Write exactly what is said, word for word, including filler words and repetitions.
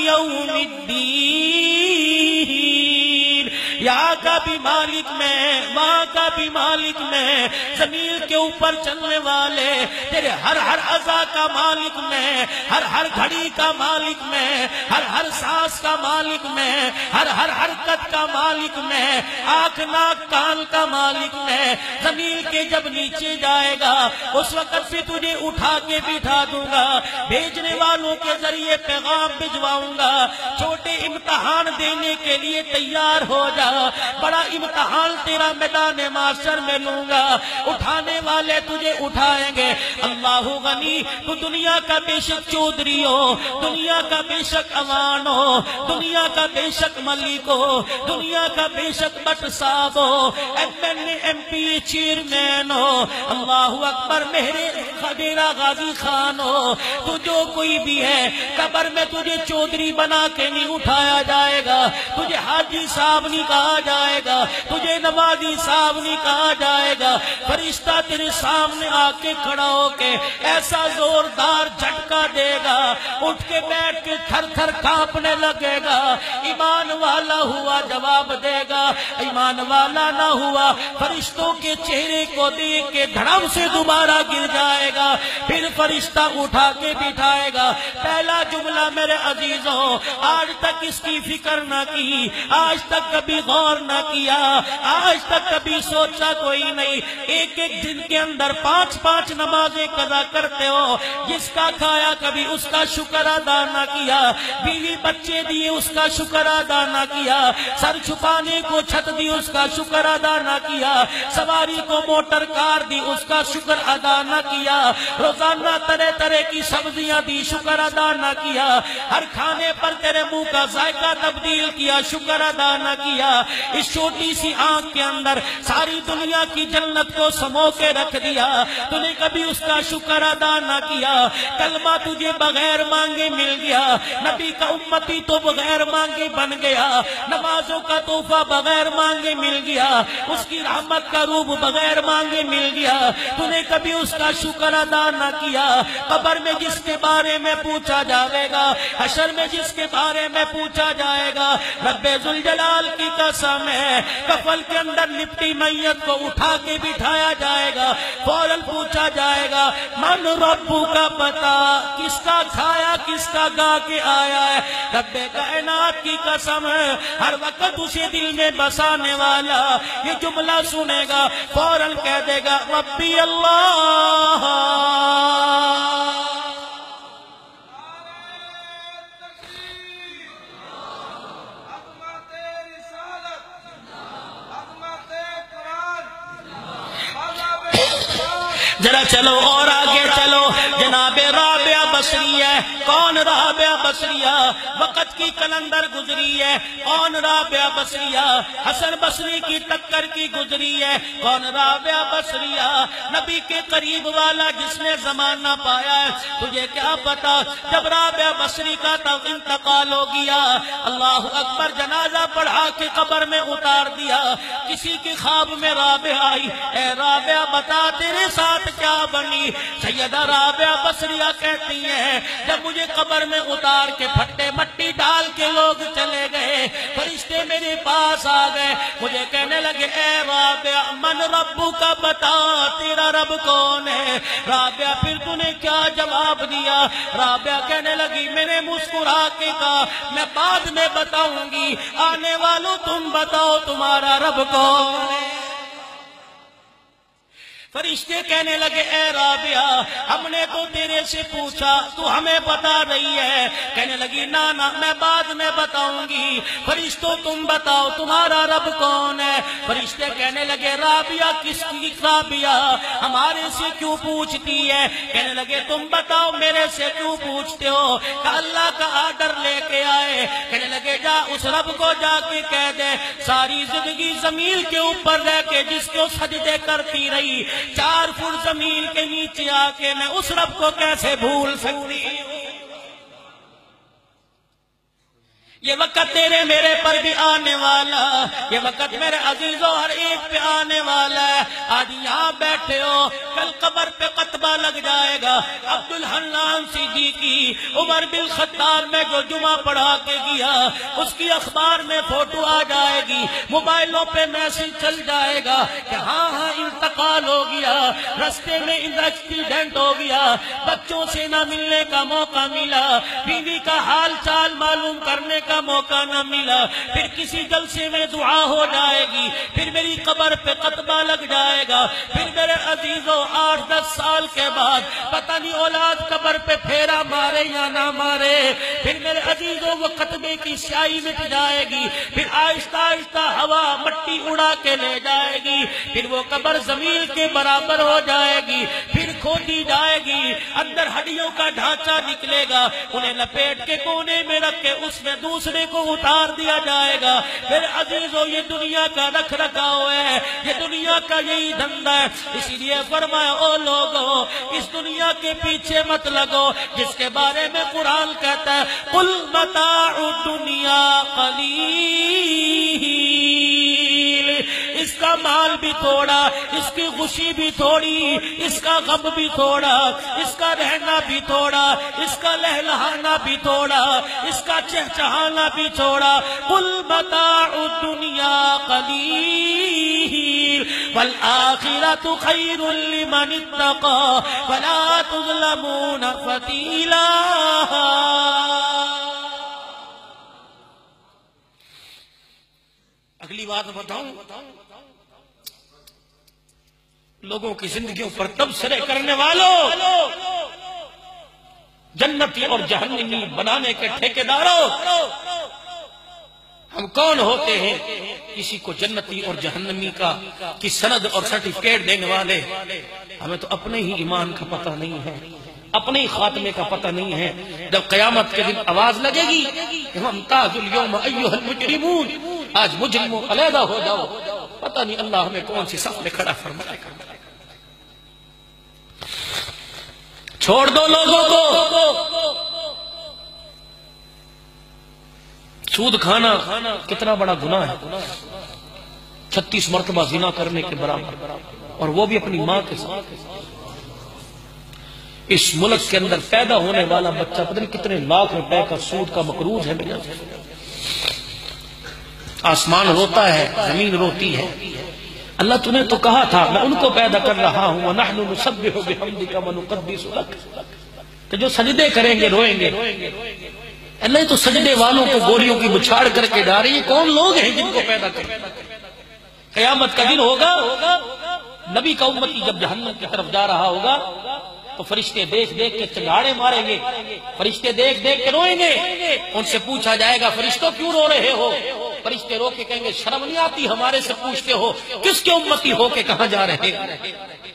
یوم الدین، یہاں کا بھی مالک میں، وہاں کا بھی مالک میں، زمین کے اوپر چلنے والے تیرے ہر ہر عزا کا مالک میں، ہر ہر گھڑی کا مالک میں، ہر ہر سانس کا مالک میں، ہر ہر حرکت کا مالک میں، آنکھ ناک کان کا مالک میں۔ زمین کے جب نیچے جائے گا اس وقت بھی تجھے اٹھا کے بٹھا دوں گا، بھیجنے والوں کے ذریعے پیغام بھجواؤں گا، چھوٹے امتحان دینے کے لیے تیار ہو جا، بڑا امتحان تیرا میدان معاشر میں لوں گا، اٹھانے والے تجھے اٹھائیں گے۔ اللہ غنی، تو دنیا کا بے شک چودھری ہو، دنیا کا بے شک اوان ہو، دنیا کا بے شک ملک ہو، دنیا کا بے شک بٹ صاحب ہو، M N A M P chairman ہو، اللہ اکبر، میرے ڈیرہ غازی خان ہو، تو جو کوئی بھی ہے، قبر میں تجھے چودھری بنا کے نہیں اٹھایا جائے گا، تجھے حاجی صاحب نہیں کہا جائے گا، تجھے نوازی صاحب نہیں کہا جائے گا۔ فرشتہ تیرے سامنے آ کے کھڑا ہو کے ایسا زوردار جھٹکا دے گا، اٹھ کے بیٹھ کے تھر تھر کانپنے لگے گا۔ ایمان والا ہوا جواب دے گا، ایمان والا نہ ہوا فرشتوں کے چہرے کو دیکھ کے دھڑم سے دوبارہ گر جائے گا، پھر فرشتہ اٹھا کے بٹھائے گا۔ پہلا جملہ میرے عزیزوں، آج تک اس کی فکر نہ کی، آج تک کبھی غور نہ کیا، آج تک کبھی سوچا کوئی نہیں، ایک ایک دن کے اندر پانچ پانچ نمازیں قضا کرتے ہو، جس کا کھایا کبھی اس کا شکر ادا نہ کیا، بیوی بچے دیے اس کا شکر ادا نہ کیا، سر چھپانے کو چھت دی اس کا شکر ادا نہ کیا، سواری کو موٹر کار دی اس کا شکر ادا نہ کیا، روزانہ طرح طرح کی سبزیاں دی شکر ادا نہ کیا، ہر کھانے پر تیرے منہ کا ذائقہ تبدیل کیا، شکر ادا نہ کیا، اس چھوٹی سی آنکھ کے اندر ساری دنیا کی جنت کو سمو کے رکھ دیا، تو نے کبھی اس کا شکر ادا نہ کیا، کلمہ تجھے بغیر مانگے مل گیا، نبی کا امتی تو بغیر مانگے بن گیا، نمازوں کا تحفہ بغیر مانگے مل گیا، اس کی رحمت کا روب بغیر مانگے مل گیا، تو نے کبھی اس کا شکر ادا نہ کیا۔ قبر میں جس کے بارے میں پوچھا جائے گا، حشر میں جس کے بارے میں پوچھا جائے گا، رب ذوالجلال کی قسم ہے، کفن کے اندر لپٹی میت کو اٹھا کے بٹھایا جائے گا، فوراً پوچھا جائے گا من ربو کا پتا، کس کا کھایا کس کا گا کے آیا ہے، رب کائنات کی قسم ہے، ہر وقت اسے دل میں بسانے والا یہ جملہ سنے گا، فوراً کہہ دے گا ربی اللہ۔ ذرا چلو اور آگے چلو، جناب رابعہ بصری ہے، کون رابعہ بصریہ؟ وقت کی کلندر گزری ہے، کون رابعہ بصریہ؟ حسن بصری کی ٹکر کی گزری ہے، کون رابعہ بصریہ؟ نبی کے قریب والا جس نے زمانہ پایا ہے، تجھے کیا پتا جب رابعہ بصری کا تب انتقال ہو گیا، اللہ اکبر، جنازہ پڑھا کے قبر میں اتار دیا، کسی کی خواب میں رابعہ آئی، اے رابعہ بتا تیرے ساتھ کیا بنی؟ سیدہ رابعہ بصریہ کہتی ہیں جب مجھے قبر میں اتار کے پھٹے مٹی ڈال کے لوگ چلے گئے، فرشتے میرے پاس آ گئے، مجھے کہنے لگے اے رابعہ من ربو کا بتا، تیرا رب کون ہے؟ رابعہ پھر تو نے کیا جواب دیا؟ رابعہ کہنے لگی میں نے مسکرا کے کہا میں بعد میں بتاؤں گی، آنے والوں تم بتاؤ تمہارا رب کون ہے؟ فرشتے کہنے لگے اے رابعہ ہم نے تو تیرے سے پوچھا تو ہمیں بتا رہی ہے، کہنے لگی نا نا میں بعد میں بتاؤں گی، فرشتوں تم بتاؤ تمہارا رب کون ہے؟ فرشتے کہنے لگے رابعہ کس کی رابعہ ہمارے سے کیوں پوچھتی ہے؟ کہنے لگے تم بتاؤ میرے سے کیوں پوچھتے ہو؟ کہ اللہ کا آرڈر لے کے آئے، کہنے لگے جا اس رب کو جا کے کہہ دے ساری زندگی زمین کے اوپر رہ کے جس کو سجدے کرتی رہی، چار فٹ زمین کے نیچے آ کے میں اس رب کو کیسے بھول سکتی ہوں؟ یہ وقت تیرے میرے پر بھی آنے والا، یہ وقت میرے عزیزوں ہر ایک پہ آنے والا ہے۔ آج یہاں بیٹھے ہو، کل قبر پہ قطبہ لگ جائے گا۔ عبدالحنان صدیقی عمر بن خطاب میں جو جمعہ پڑھا کے گیا، اس کی اخبار میں فوٹو آ جائے گی، موبائلوں پہ میسج چل جائے گا کہ ہاں ہاں انتقال ہو گیا، رستے میں ایکسیڈنٹ ہو گیا، بچوں سے نہ ملنے کا موقع ملا، بیوی کا حال چال معلوم کرنے کا موقع نہ ملا، پھر کسی جلسے میں دعا ہو جائے گی، پھر میری قبر پہ قطبہ لگ جائے گا، پھر میرے عزیزوں آٹھ دس سال کے بعد پتہ نہیں اولاد قبر پہ پھیرا مارے یا نہ مارے، پھر میرے عزیزوں وہ قطبے کی سیاہی مٹ جائے گی، پھر آہستہ آہستہ ہوا مٹی اڑا کے لے جائے گی، پھر وہ قبر زمین کے برابر ہو جائے گی، پھر کھودی جائے گی، اندر ہڈیوں کا ڈھانچہ نکلے گا، انہیں لپیٹ کے کونے میں رکھ کے اس میں دوسرے کو اتار دیا جائے گا۔ پھر عزیزوں یہ دنیا کا رکھ رکھاؤ ہے، یہ دنیا کا یہی دھندا ہے، اسی لیے فرمایا او لوگوں اس دنیا کے پیچھے مت لگو جس کے بارے میں قرآن کہتا ہے قل متاع الدنیا قلیل، اس کا مال بھی تھوڑا، اس کی خوشی بھی تھوڑی، اس کا غم بھی تھوڑا، اس کا رہنا بھی تھوڑا، اس کا لہلہانا بھی تھوڑا، اس کا چہچہانا بھی تھوڑا۔ قل متاع الدنیا قلیل والآخرۃ خیر لمن اتقى ولا تظلمون فتیلا۔ اگلی بات بتاؤں، لوگوں کی زندگیوں پر تبصرے کرنے والوں، جنتی اور جہنمی بنانے کے ٹھیکیداروں، ہم کون ہوتے ہیں کسی کو جنتی اور جہنمی کا کی سند اور سرٹیفکیٹ دینے والے؟ ہمیں تو اپنے ہی ایمان کا پتہ نہیں ہے، اپنے ہی خاتمے کا پتہ نہیں ہے۔ جب قیامت کے دن آواز لگے گی کہ وامتازوا اليوم ایھا المجرمون، آج مجرموں علیحدہ ہو جاؤ، پتہ نہیں اللہ ہمیں کون سی صف میں کھڑا فرمائے گا۔ چھوڑ دو لوگوں کو، سود کھانا کتنا بڑا گناہ ہے، چھتیس مرتبہ زنا کرنے کے برابر، اور وہ بھی اپنی ماں کے ساتھ۔ اس ملک کے اندر پیدا ہونے والا بچہ پتہ نہیں کتنے لاکھ روپے کا سود کا مقروض ہے میرا۔ آسمان روتا ہے، زمین روتی ہے۔ اللہ تو نے تو کہا تھا میں ان کو پیدا کر رہا ہوں وَنَحْنُ نُسَبِّحُ بِحَمْدِكَ وَنُقَدِّسُ لَكَ، کہ جو سجدے کریں گے روئیں گے۔ اللہ تو سجدے والوں کو گولیوں کی بچھاڑ کر کے ڈالے، یہ کون لوگ ہیں جن کو پیدا کریں؟ قیامت کا دن ہوگا، نبی کا امتی جب جہنم کی طرف جا رہا ہوگا تو فرشتے دیکھ دیکھ کے چنگاڑے ماریں گے، فرشتے دیکھ دیکھ کے روئیں گے۔ ان سے پوچھا جائے گا فرشتوں کیوں رو رہے ہو؟ فرشتے رو کے کہیں گے شرم نہیں آتی ہمارے سے پوچھتے ہو کس کے امتی ہو کے کہاں جا رہے؟